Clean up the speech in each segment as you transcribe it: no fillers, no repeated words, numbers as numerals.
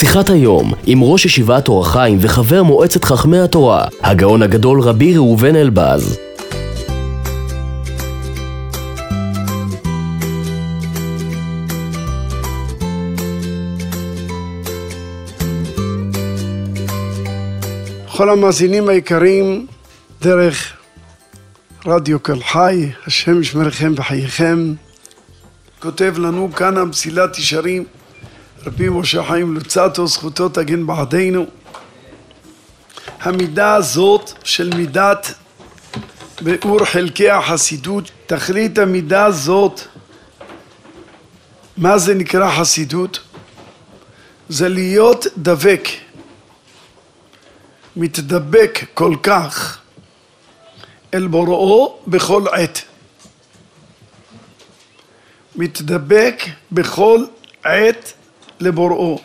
שיחת היום עם ראש ישיבת אור החיים וחבר מועצת חכמי התורה, הגאון הגדול רבי ראובן אלבז. כל המאזינים היקרים דרך רדיו קול חי, השם ישמרכם וחייכם. כותב לנו כאן המסילת ישרים רבי משה חיים לוצאטו, זכותו תגן בעדנו. המידה הזאת של מידת ביאור חלקי החסידות, תכלית המידה הזאת, מה זה נקרא חסידות? זה להיות דבק, מתדבק כל כך אל בוראו בכל עת, מתדבק בכל עת לבוראו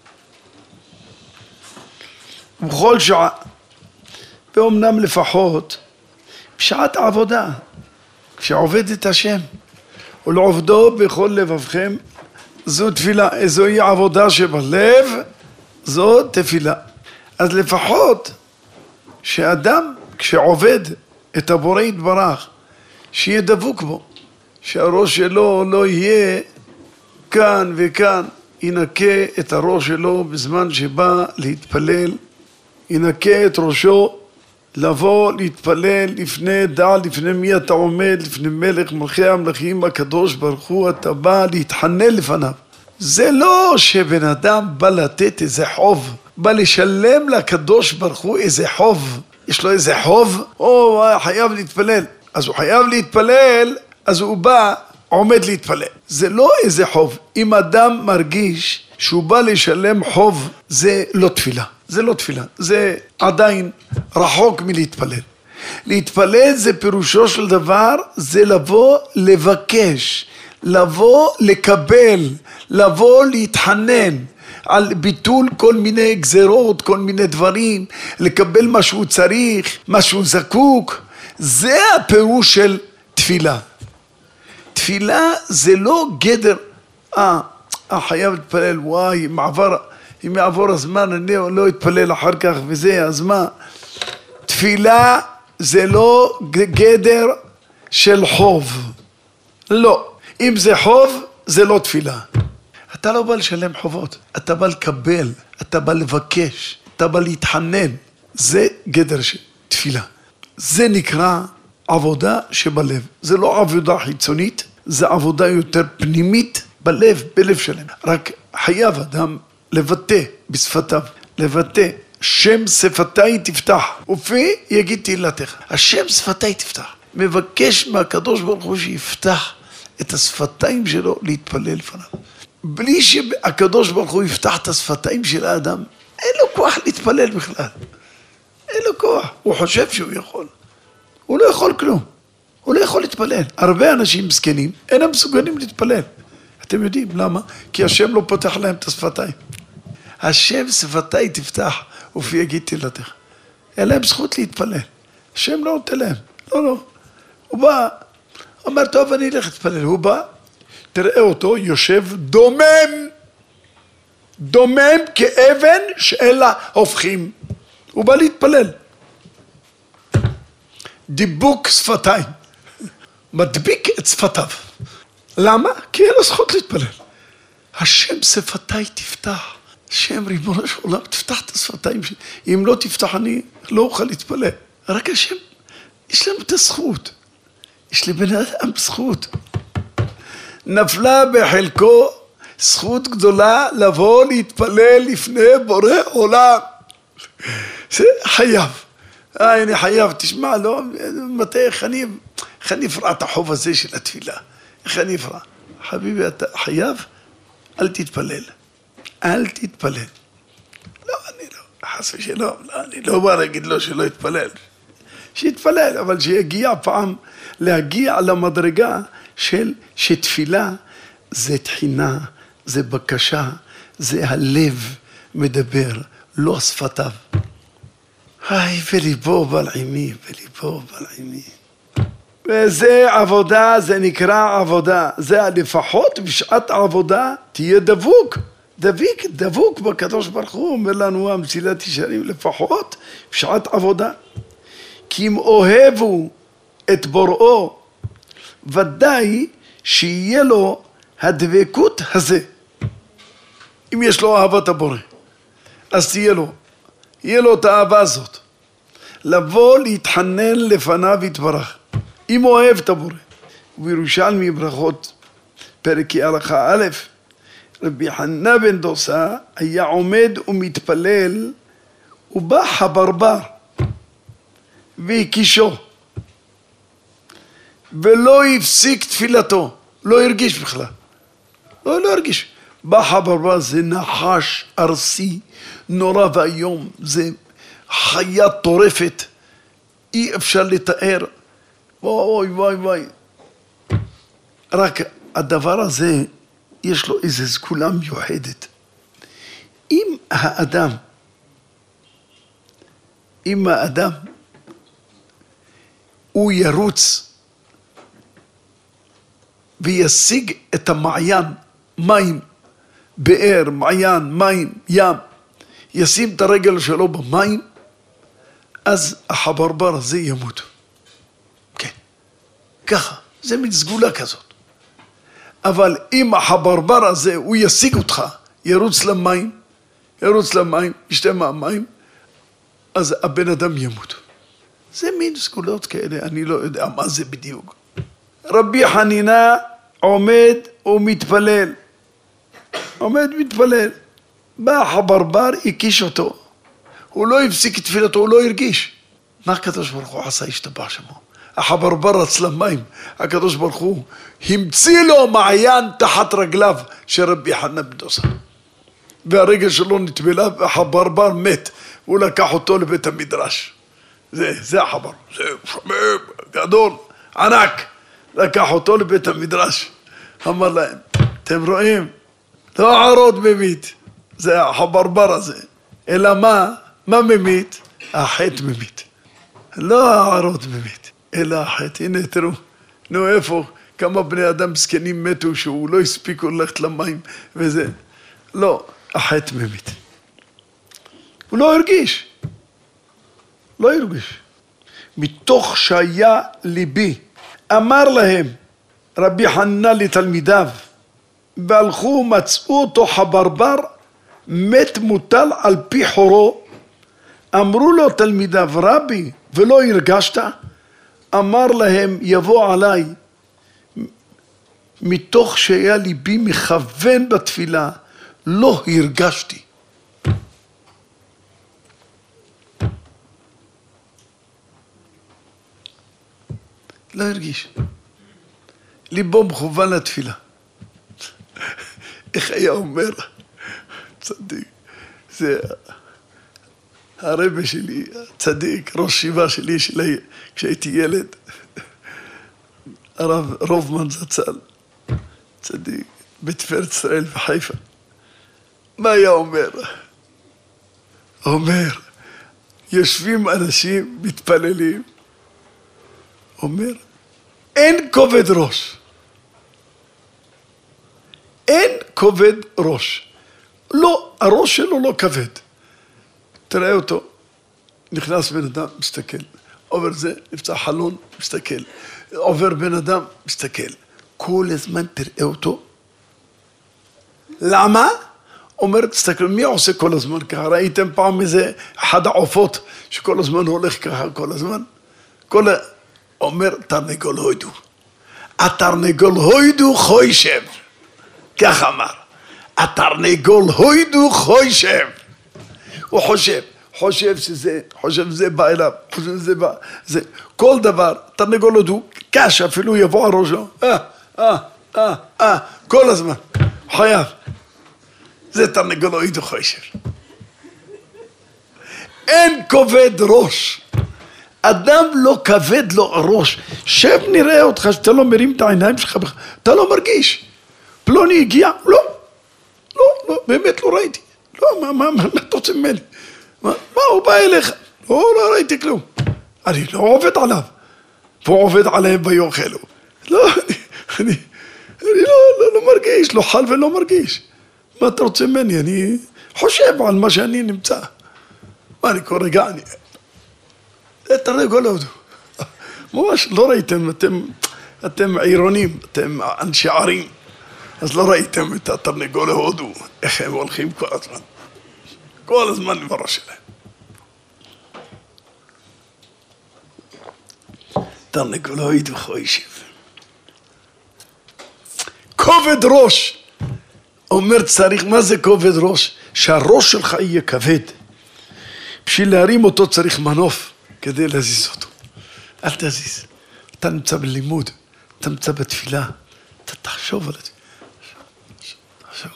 ובכל שעה, ואומנם לפחות בשעת העבודה כשעובד את השם ולעובדו בכל לבבכם, זו תפילה, זוהי עבודה שבלב, זו תפילה. אז לפחות שאדם כשעובד את הבורא יתברך שיהיה דבוק בו, שהראש שלו לא יהיה כאן וכאן, ינקה את הראש שלו בזמן שבא להתפלל, ינקה את ראשו לבוא להתפלל לפני דע, לפני מי אתה עומד, לפני מלך מלכי המלכים הקדוש ברוך הוא, אתה בא להתחנן לפניו. זה לא שבן אדם בא לתת איזה חוב, בא לשלם לקדוש ברוך הוא איזה חוב, יש לו איזה חוב, או חייב להתפלל, אז הוא חייב להתפלל, אז הוא בא עומד להתפלל. זה לא איזה חוב. אם אדם מרגיש שהוא בא לשלם חוב, זה לא תפילה, זה לא תפילה, זה עדיין רחוק מלהתפלל. להתפלל זה פירושו של דבר, זה לבוא לבקש, לבוא לקבל, לבוא להתחנן על ביטול כל מיני גזרות, כל מיני דברים, לקבל מה שהוא צריך, מה שהוא זקוק. זה הפירוש של תפילה. תפילה זה לא גדר, חייב להתפלל, וואי, אם יעבור הזמן אני לא אתפלל אחר כך וזה, אז מה? תפילה זה לא גדר של חוב, לא. אם זה חוב, זה לא תפילה. אתה לא בא לשלם חובות, אתה בא לקבל, אתה בא לבקש, אתה בא להתחנן. זה גדר של תפילה. זה נקרא עבודה שבלב. זה לא עבודה חיצונית, זה עבודה יותר פנימית בלב, בלב שלם. רק חייב אדם לבטא בשפתיו, לבטא שם שפתיי תפתח ופי יגיד תהילתך. השם שפתיי תפתח. מבקש מהקדוש ברוך הוא שיפתח את השפתיים שלו להתפלל לפניו. בלי שהקדוש ברוך הוא יפתח את השפתיים של האדם, אין לו כוח להתפלל בכלל. אין לו כוח. הוא חושב שהוא יכול. הוא לא יכול כלום. הוא לא יכול להתפלל. הרבה אנשים מסכנים אינם מסוגלים להתפלל. אתם יודעים למה? כי השם לא פותח להם את השפתיים. השם שפתיי תפתח ופי יגיד תהילתך. אין להם זכות להתפלל. השם לא נותן להם. לא. הוא בא, אומר טוב אני אלך להתפלל. הוא בא, תראה אותו יושב דומם כאבן שאין לה הופכים. הוא בא להתפלל. דיבוק שפתיים. מדביק את שפתיו. למה? כי אין לו זכות להתפלל. השם שפתיי תפתח. השם ריבונו של עולם תפתח את השפתיים שלי. אם לא תפתח אני לא אוכל להתפלל. רק השם, יש לנו את הזכות. יש לבן אדם זכות. נפלה בחלקו זכות גדולה לבוא להתפלל לפני בורא עולם. זה חייב. אני חייב, תשמע, לא, מתי, איך אני אפרע את החוב הזה של התפילה? איך אני אפרע? חביבי, אתה חייב? אל תתפלל. אל תתפלל. לא, אני לא, חס ושלום, לא, אני לא בא להגיד לו שלא יתפלל. שיתפלל, אבל שיגיע פעם, להגיע למדרגה של שתפילה זה תחינה, זה בקשה, זה הלב מדבר, לא שפתיו. וליבו בלעימי, וליבו בלעימי. וזה עבודה, זה נקרא עבודה. זה לפחות בשעת העבודה תהיה דבוק. דבוק בקדוש ברוך הוא, אומר לנו המסילת ישרים לפחות בשעת עבודה. כי אם אוהבו את בוראו, ודאי שיהיה לו הדבקות הזה. אם יש לו אהבת הבורא, אז יהיה לו את האהבה הזאת. לבוא להתחנן לפניו יתברך. אם אוהב את הבורא. ובירושלמי ברכות, פרק הלכה א', רבי חנא בן דוסה היה עומד ומתפלל, ובא חברבר והקישו, ולא הפסיק תפילתו, לא הרגיש בכלל, לא הרגיש. בא חברבר, זה נחש ארסי נורא והיום, זה חיה טורפת, אי אפשר לתאר, וואי. רק הדבר הזה יש לו איזו סגולה מיוחדת. אם האדם הוא ירוץ וישיג את המעיין, מים, באר, מעיין, מים, ים, ישים את הרגל שלו במים, אז החברבר הזה ימות. כן, ככה, זה מין סגולה כזאת. אבל אם החברבר הזה הוא ישיג אותך, ירוץ למים, ישתה מהמים, אז הבן אדם ימות. זה מין סגולות כאלה, אני לא יודע מה זה בדיוק. רבי חנינא עומד ומתפלל. בא החברבר, הקיש אותו. הוא לא הפסיק את תפילתו, הוא לא הרגיש. מה הקדוש ברוך הוא עשה? השתבח שמו. החברבר רץ למים, הקדוש ברוך הוא המציא לו מעיין תחת רגליו של רבי חנא בן דוסה. והרגל שלו נטבלה והחברבר מת. הוא לקח אותו לבית המדרש. זה החברבר, זה גדול, ענק. לקח אותו לבית המדרש. אמר להם, אתם רואים? לא ערות ממית, זה החברבר הזה. אלא מה ממית? החטא ממית. לא הערות ממית, אלא החטא. הנה תראו, איפה כמה בני אדם זקנים מתו שהוא לא הספיקו ללכת למים וזה. לא, החטא ממית. הוא לא הרגיש. מתוך שהיה ליבי, אמר להם רבי חנא לתלמידיו, והלכו מצאו אותו חברבר מת מוטל על פי חורו. אמרו לו תלמידיו, רבי, ולא הרגשת? אמר להם, יבוא עליי, מתוך שהיה ליבי מכוון בתפילה, לא הרגשתי. לא הרגיש. ליבו מכוון לתפילה. איך היה אומר? צדיק. זה הרבי שלי, צדיק, ראש שיבה שלי, כשהייתי ילד. הרב רובמן זצ"ל, צדיק, בתפארת ישראל בחיפה. מה היה אומר? אומר, יושבים אנשים, מתפללים. אומר, אין כובד ראש. אין כובד ראש. לא, הראש שלו לא כבד. תראה אותו, נכנס בן אדם, מסתכל. עובר זה, נפצע חלון, מסתכל. עובר בן אדם, מסתכל. כל הזמן תראה אותו. למה? אומר, תסתכלו, מי עושה כל הזמן ככה? ראיתם פעם איזה אחד העופות שכל הזמן הולך ככה כל הזמן? אומר, תרנגול הוידו. התרנגול הוידו חוישב. כך אמר. התרנגול הוידו חוישב. הוא חושב שזה בא אליו, חושב שזה בא, זה כל דבר, תרנגול הוידו, קש אפילו יבוא על ראשו, כל הזמן, חייב. זה תרנגול הוידו חוישב. אין כובד ראש. אדם לא כבד לו הראש. שב נראה אותך שאתה לא מרים את העיניים שלך, אתה לא מרגיש. פלוני הגיע, לא, באמת לא ראיתי. לא, מה אתה רוצה ממני? מה, הוא בא אליך? לא ראיתי כלום. אני לא עובד עליו. והוא עובד עליהם ויאכלו. לא, אני לא מרגיש, לא חל ולא מרגיש. מה אתה רוצה ממני? אני חושב על מה שאני נמצא. מה אני כל רגע, זה תרנגול הודו. ממש לא ראיתם, אתם עירונים, אתם אנשי ערים, אז לא ראיתם את התרנגול ההודו, איך הם הולכים כל הזמן. כל הזמן בראש שלהם. תרנגול הודו חוישב. כובד ראש. אומר צריך, מה זה כובד ראש? שהראש שלך יהיה כבד. בשביל להרים אותו צריך מנוף כדי להזיז אותו. אל תזיז. אתה נמצא בלימוד, אתה נמצא בתפילה. אתה תחשוב על זה. תחשוב.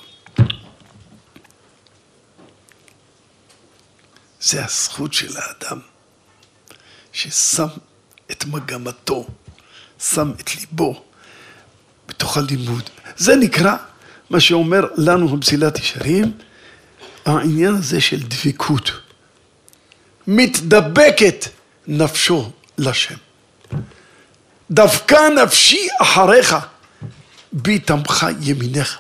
זה הזכות של האדם ששם את מגמתו, שם את ליבו בתוך הלימוד. זה נקרא מה שאומר לנו המסילת ישרים, העניין הזה של דבקות. מתדבקת נפשו לשם. דווקא נפשי אחריך, בי תמך ימינך.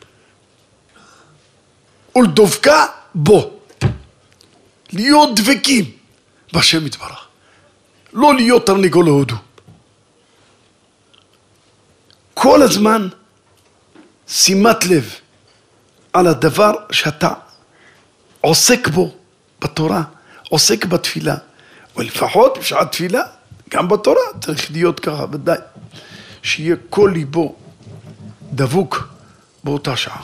ולדבקה בו. להיות דבקים בשם יתברך. לא להיות תרנגול הודו. כל הזמן שימת לב על הדבר שאתה עוסק בו בתורה, עוסק בתפילה, ולפחות בשעת תפילה, גם בתורה צריך להיות ככה, ודאי, שיהיה כל ליבו דבוק באותה שעה.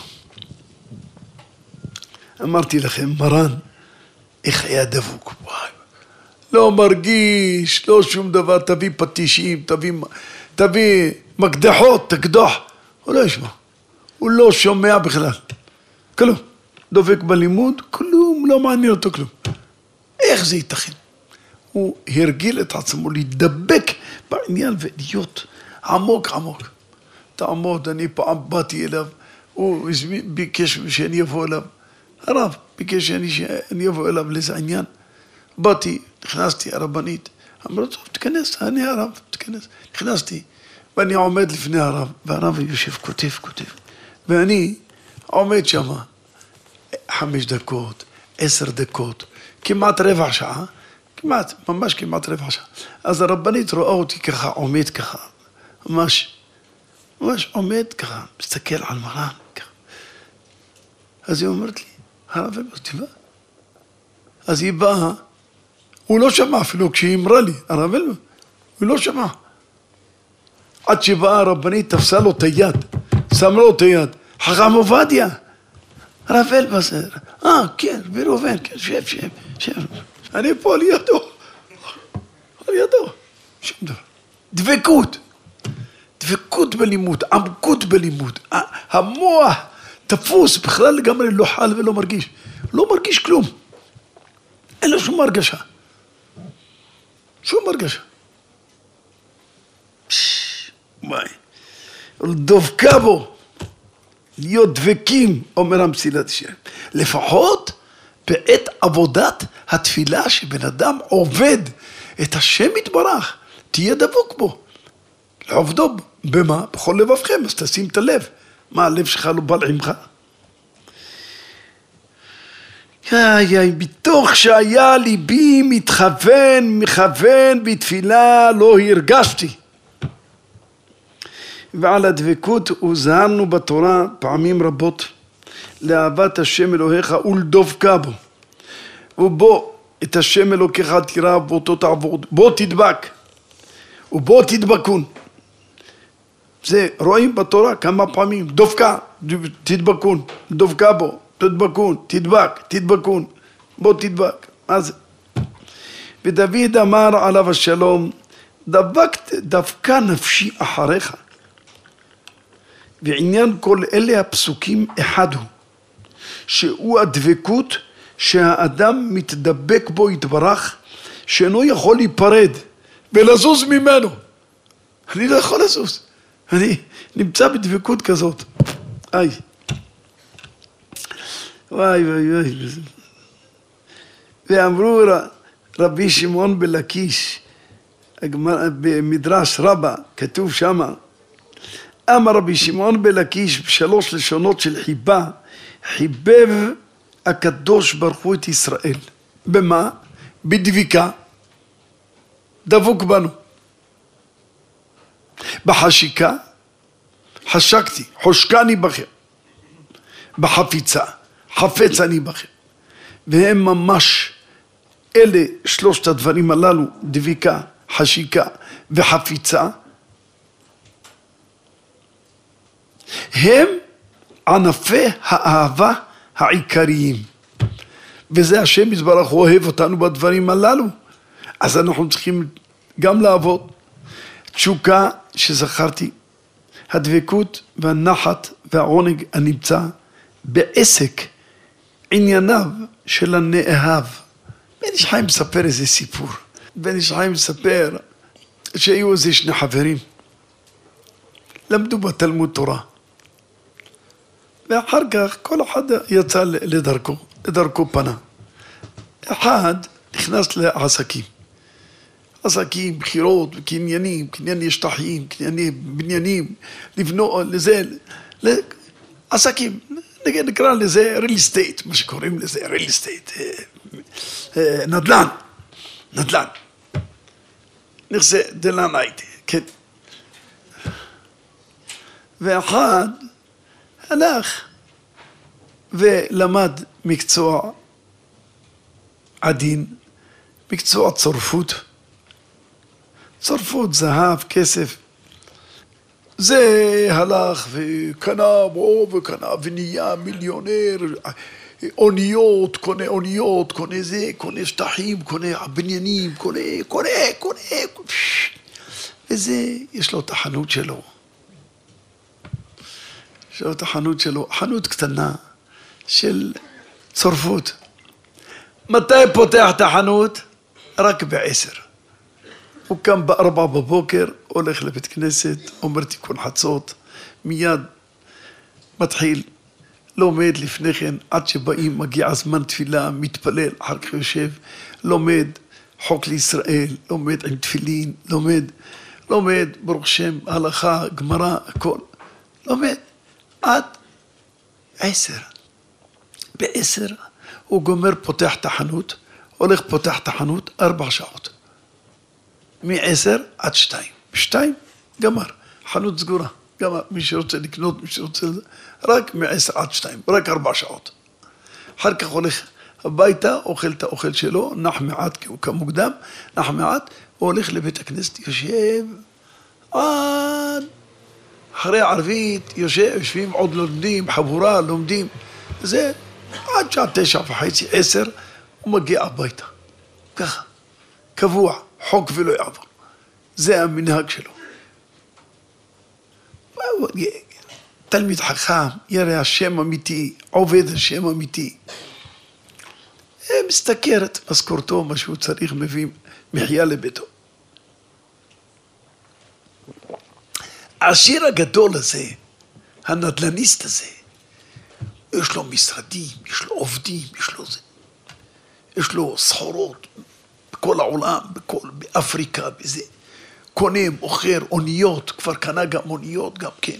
אמרתי לכם, מרן, איך היה דבוק? וואי, לא מרגיש, לא שום דבר, תביא פטישים, תביא מקדחות, תקדוח, הוא לא ישמע. הוא לא שומע בכלל. כלום. דופק בלימוד, כלום, לא מעניין אותו כלום. איך זה ייתכן? הוא הרגיל את עצמו להידבק בעניין ולהיות עמוק עמוק. תעמוד, אני פעם באתי אליו, הוא ביקש שאני אבוא אליו. הרב ביקש שאני אבוא אליו לאיזה עניין. באתי, נכנסתי, הרבנית. אמרו, טוב, תכנס, אני הרב, תכנס. נכנסתי, ואני עומד לפני הרב, והרב יושב, כותב. ואני עומד שם 5 דקות, 10 דקות, כמעט רבע שעה, ממש כמעט רבע שעה. אז הרבנית רואה אותי ככה, עומד ככה, ממש עומד ככה, מסתכל על מרן ככה. אז היא אומרת לי, הרב אלבז, תבוא. אז היא באה, הוא לא שמע אפילו כשהיא אמרה לי, הרב אלבז, הוא לא שמע. עד שבאה הרבנית, תפסה לו את היד, שם לו את היד, חכם עובדיה, הרב אלבז, כן, בראובן, כן, שב, אני פה על ידו, שום דבר. דבקות בלימוד, עמקות בלימוד, המוח תפוס, בכלל לגמרי לא חל ולא מרגיש, לא מרגיש כלום, אין לו שום הרגשה, וואי, דבקה בו, להיות דבקים, אומר המסילת ישרים. לפחות בעת עבודת התפילה שבן אדם עובד את השם יתברך, תהיה דבוק בו. לעובדו במה? בכל לבבכם, אז תשים את הלב. מה, הלב שלך לא בא לעמך? בתוך שהיה ליבי מכוון בתפילה לא הרגשתי. ועל הדבקות הוזהרנו בתורה פעמים רבות לאהבת השם אלוהיך ולדבקה בו. ובוא את השם אלוקיך תירא ואותו תעבוד. בוא תדבק ובוא תדבקון. זה רואים בתורה כמה פעמים. דבקה, תדבקון, דבקה בו, תדבקון, תדבקון, בוא תדבק. מה זה? ודוד אמר עליו השלום, דווקא נפשי אחריך. ועניין כל אלה הפסוקים אחד הוא, שהוא הדבקות שהאדם מתדבק בו יתברך, שאינו יכול להיפרד ולזוז ממנו. אני לא יכול לזוז, אני נמצא בדבקות כזאת. וואי. ואמרו רבי שמעון בלקיש, במדרש רבה, כתוב שמה, אמר רבי שמעון בלקיש בשלוש לשונות של חיבה, חיבב הקדוש ברוך הוא את ישראל. במה? בדביקה. דבוק בנו. בחשיקה, חשקתי, חושקני בכם. בחפיצה, חפץ אני בכם. והם ממש, אלה שלושת הדברים הללו, דביקה, חשיקה וחפיצה, הם ענפי האהבה העיקריים. וזה השם יתברך, הוא אוהב אותנו בדברים הללו. אז אנחנו צריכים גם לעבוד. תשוקה שזכרתי, הדבקות והנחת והעונג הנמצא בעסק ענייניו של הנאהב. בן איש חיים מספר איזה סיפור. בן איש חיים מספר שהיו איזה שני חברים, למדו בתלמוד תורה. ואחר כך כל אחד יצא לדרכו פנה. אחד נכנס לעסקים. עסקים, בחירות, קניינים, קנייני שטחים, קנייני בניינים, לבנות לזה, עסקים, נקרא לזה real estate, מה שקוראים לזה real estate, נדל"ן, נדל"ן. נכסי דלן הייתי, כן. ואחד הלך ולמד מקצוע עדין, מקצוע צורפות, צורפות, זהב, כסף. זה הלך וקנה וקנה ונהיה מיליונר, אוניות, קונה זה, קונה שטחים, קונה בניינים, קונה. וזה, יש לו את החנות שלו. יש לו את החנות שלו, חנות קטנה של צורפות. מתי פותח את החנות? רק ב10. הוא קם ב4 בבוקר, הולך לבית כנסת, אומר תיקון חצות, מיד מתחיל, לומד לפני כן, עד שבאים, מגיע זמן תפילה, מתפלל, אחר כך יושב, לומד חוק לישראל, לומד עם תפילין, לומד ברוך שם, הלכה, גמרא, הכל, לומד עד 10. ב10 הוא גומר, פותח את החנות, הולך פותח את החנות 4 שעות. מ10 עד 2. 2 גמר, חנות סגורה, גמר, מי שרוצה לקנות, מי שרוצה, רק מ10 עד 2, רק 4 שעות. אחר כך הולך הביתה, אוכל את האוכל שלו, נח מעט, כי הוא קם מוקדם, נח מעט, הוא הולך לבית הכנסת, יושב, עד אחרי ערבית, יושבים, עוד לומדים, חבורה, לומדים, זה עד שעה 9:30, 10, הוא מגיע הביתה, ככה, קבוע, חוק ולא יעבור. זה המנהג שלו. תלמיד חכם, ירא השם אמיתי, עובד השם אמיתי. מסתכר את משכורתו, מה שהוא צריך, מביא מחיה לביתו. העשיר הגדול הזה, הנדלניסט הזה, יש לו משרדים, יש לו עובדים, יש לו זה. יש לו סחורות בכל העולם, באפריקה, בזה. קונה, מוכר, אוניות, כבר קנה גם אוניות, גם כן.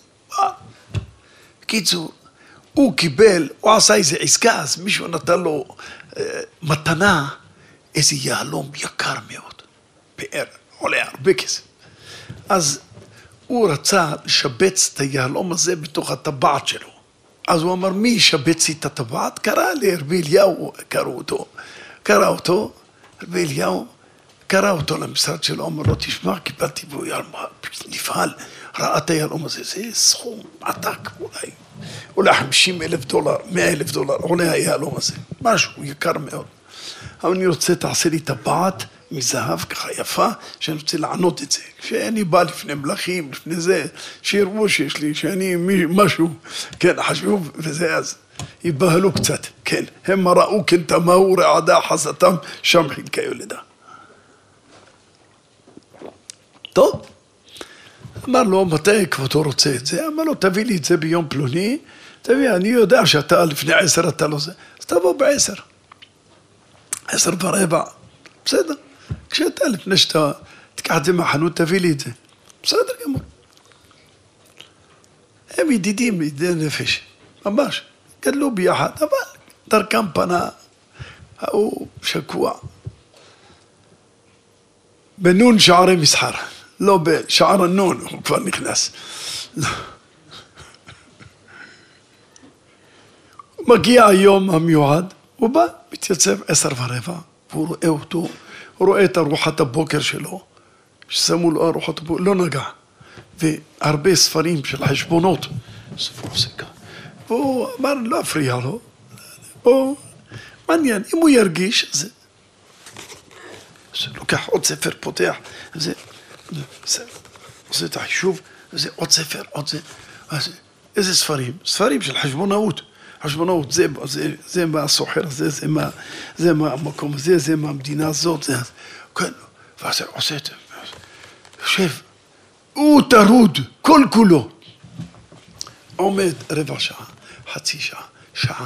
קיצור, הוא קיבל, הוא עשה איזה עסקה, אז מישהו נתן לו מתנה, איזה יהלום יקר מאוד, פאר, עולה הרבה כסף. אז הוא רצה לשבץ את היהלום הזה בתוך הטבעת שלו. אז הוא אמר, מי ישבץ את הטבעת? קרא לרבי אליהו, קרא אותו, רבי אליהו, קרא אותו למשרד שלו, אמר לו, תשמע, קיבלתי בו יהלום, נפעל, ראה את היהלום הזה, זה סכום עתק, אולי $50,000, $100,000, עולה היהלום הזה, משהו יקר מאוד. אבל אני רוצה, תעשה לי טבעת מזהב ככה יפה, שאני רוצה לענות את זה. כשאני בא לפני מלכים, לפני זה, שיראו שיש לי, שאני משהו, כן, חשוב, וזה אז, יבהלו קצת, כן. הם ראו כן תמהו רעדה חזתם, שם חלקי יולדה. טוב. אמר לו, מתי כבודו רוצה את זה? אמר לו, תביא לי את זה ביום פלוני, תביא, אני יודע שאתה לפני 10 אתה לא זה, אז תבוא ב10. 10:15, בסדר. כשאתה לפני שאתה תיקח את זה מהחנות, תביא לי את זה. בסדר גמור. הם ידידים, ידידי נפש, ממש, גדלו ביחד, אבל דרכם פנה, הוא שקוע. בנון שערי מסחר, לא בשער הנון, הוא כבר נכנס. מגיע היום המיועד, הוא בא, מתייצב 10:15, והוא רואה אותו, הוא רואה את ארוחת הבוקר שלו, ששמו לו ארוחת הבוקר, לא נגע, והרבה ספרים של חשבונות, ספר עוסקה, והוא אמר, לא אפריע לו, בוא, מעניין, אם הוא ירגיש, אז לוקח עוד ספר, פותח, זה עושה את החישוב, זה עוד ספר, עוד זה, איזה ספרים? ספרים של חשבונאות, חשבונאות, זה מה הסוחר הזה, זה מה המקום הזה, זה מה המדינה הזאת, זה, כן, ואז עושה את זה, יושב, הוא טרוד, כל כולו, עומד רבע שעה, חצי שעה, שעה,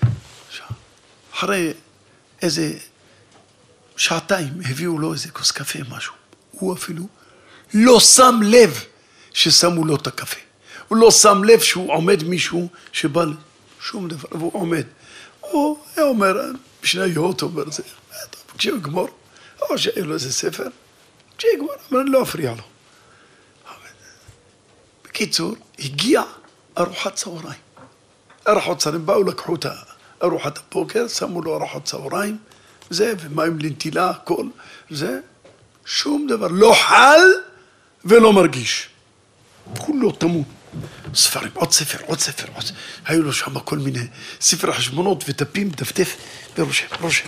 אחרי איזה שעתיים הביאו לו איזה כוס קפה משהו, הוא אפילו לא שם לב ששמו לו את הקפה, הוא לא שם לב שהוא עומד מישהו שבא שום דבר, והוא עומד, הוא אומר, בשניות אומר זה, כשהוא יגמור, או שיהיה לו איזה ספר, כשהוא יגמור, אבל אני לא אפריע לו. בקיצור, הגיע ארוחת צהריים, ארוחת צהריים, באו לקחו את ארוחת הבוקר, שמו לו ארוחת צהריים, זה, ומים לנטילה, הכל, זה, שום דבר, לא חל ולא מרגיש. כולו תמון. ספרים, עוד ספר, עוד ספר, עוד ספר. היו לו שם כל מיני ספר חשבונות ודפים, דפדף, רושם.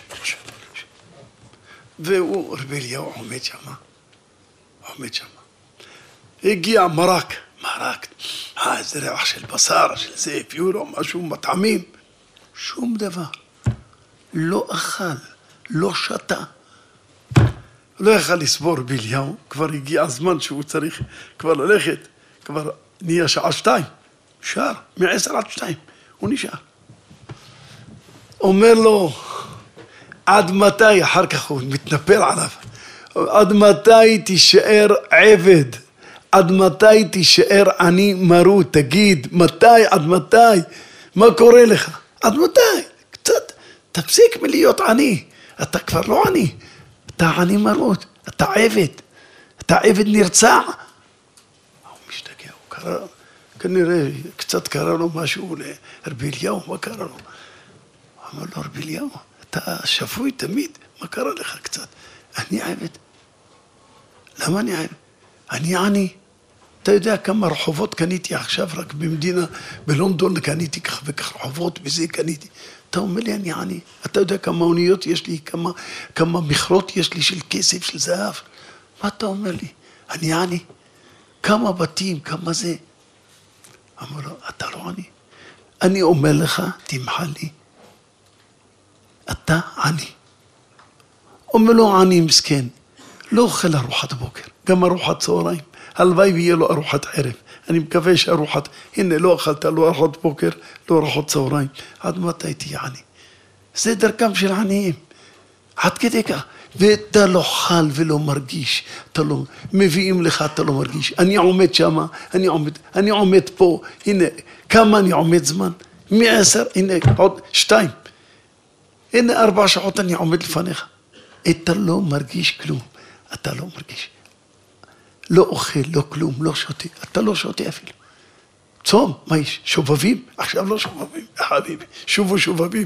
והוא, רבי אליהו, עומד שם. הגיע מרק, איזה רווח של בשר, של זה, הביאו לו משהו מטעמים. שום דבר. לא אכל, לא שתה. לא יכל לסבור רבי אליהו, כבר הגיע הזמן שהוא צריך כבר ללכת, כבר נהיה שעה 2, נשאר, מ10 עד 2, הוא נשאר. אומר לו, עד מתי, אחר כך הוא מתנפל עליו, עד מתי תישאר עבד, עד מתי תישאר עני מרות, תגיד, עד מתי, מה קורה לך, עד מתי, קצת, תפסיק מלהיות עני, אתה כבר לא עני, אתה עני מרות, אתה עבד נרצע. הוא משתגע, הוא קרא, כנראה קצת קרא לו משהו לרבי אליהו, מה קרא לו? אמר לו, רבי אליהו, אתה שפוי תמיד, מה קרה לך קצת? אני עבד. למה אני עבד? אני עני. אתה יודע כמה רחובות קניתי עכשיו רק במדינה, בלונדון קניתי כך וכך רחובות, בזה קניתי. אתה אומר לי, אני עני. אתה יודע כמה אוניות יש לי, כמה מכרות יש לי של כסף, של זהב. מה אתה אומר לי? אני עני. כמה בתים, כמה זה. אמר לו, אתה לא עני. אני אומר לך, תמחה לי. אתה עני. אומר לו, עני מסכן. לא אוכל ארוחת בוקר, גם ארוחת צהריים. הלוואי ויהיה לו ארוחת ערב. אני מקווה שארוחת, הנה לא אכלת, לא ארוחת בוקר, לא ארוחת צהריים. עד מתי תהיה עני? זה דרכם של עניים. עד כדי כך. ואתה לא חל ולא מרגיש. אתה לא, מביאים לך, אתה לא מרגיש. אני עומד שם, אני עומד פה. הנה, כמה אני עומד זמן? מ10, הנה, עוד 2. הנה 4 שעות אני עומד לפניך. אתה לא מרגיש כלום. אתה לא מרגיש. לא אוכל, לא כלום, לא שותה. אתה לא שותה אפילו. צום, מה יש? שובבים? עכשיו לא שובבים, חביבי. שובבים.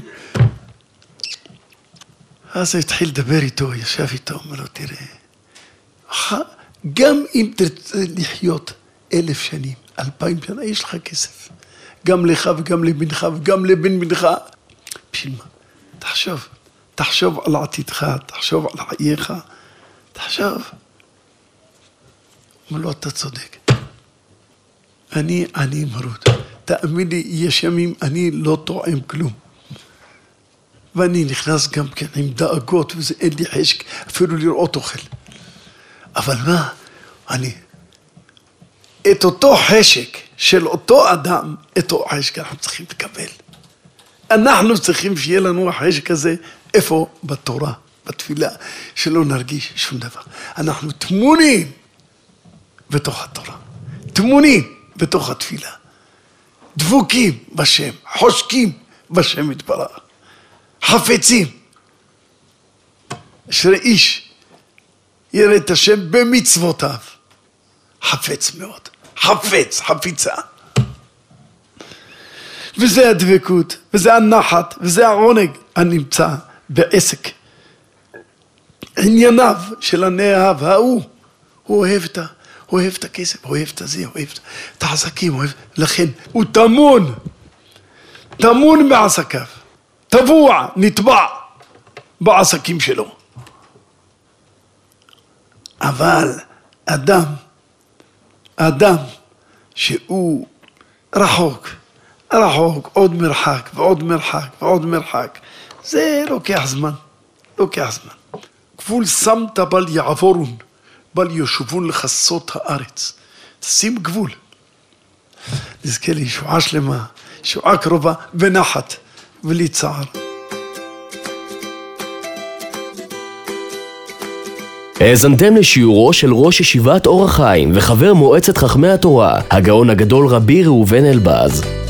אז התחיל לדבר איתו, ישב איתו, אומר לו, תראה, גם אם תרצה לחיות 1000 שנים, 2000 שנה, יש לך כסף. גם לך וגם לבנך וגם לבן בנך. בשביל מה? תחשוב על עתידך, תחשוב על חייך, תחשוב. אומר לו, אתה צודק. אני מרות. תאמין לי, יש ימים, אני לא טועם כלום. ואני נכנס גם כן עם דאגות, וזה אין לי חשק, אפילו לראות אוכל. אבל מה? את אותו חשק של אותו אדם, את אותו חשק אנחנו צריכים לקבל. אנחנו צריכים שיהיה לנו החשק הזה, איפה? בתורה, בתפילה, שלא נרגיש שום דבר. אנחנו תמונים בתוך התורה, תמונים בתוך התפילה. דבוקים בשם, חושקים בשם יתברך, חפצים. אשרי איש ירא את השם במצוותיו, חפץ מאוד, חפץ, חפיצה. וזה הדבקות, וזה הנחת, וזה העונג הנמצא בעסק. ענייניו של הנאהב, ההוא, הוא אוהב את הכסף, אוהב את זה, אוהב את העסקים, לכן הוא טמון בעסקיו, טבוע, נטבע בעסקים שלו. אבל אדם שהוא רחוק, עוד מרחק ועוד מרחק, זה לוקח זמן. גבול שמת בל יעבורון, בל יושבון לחסות הארץ. תשים גבול. נזכה לישועה שלמה, ישועה קרובה ונחת בלי צער. האזנתם לשיעורו של ראש ישיבת אור החיים וחבר מועצת חכמי התורה, הגאון הגדול רבי ראובן אלבז.